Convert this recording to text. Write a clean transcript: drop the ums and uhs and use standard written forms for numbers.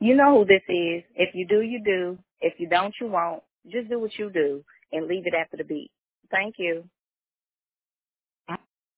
You know who this is. If you do, you do. If you don't, you won't. Just do what you do and leave it after the beat. Thank you.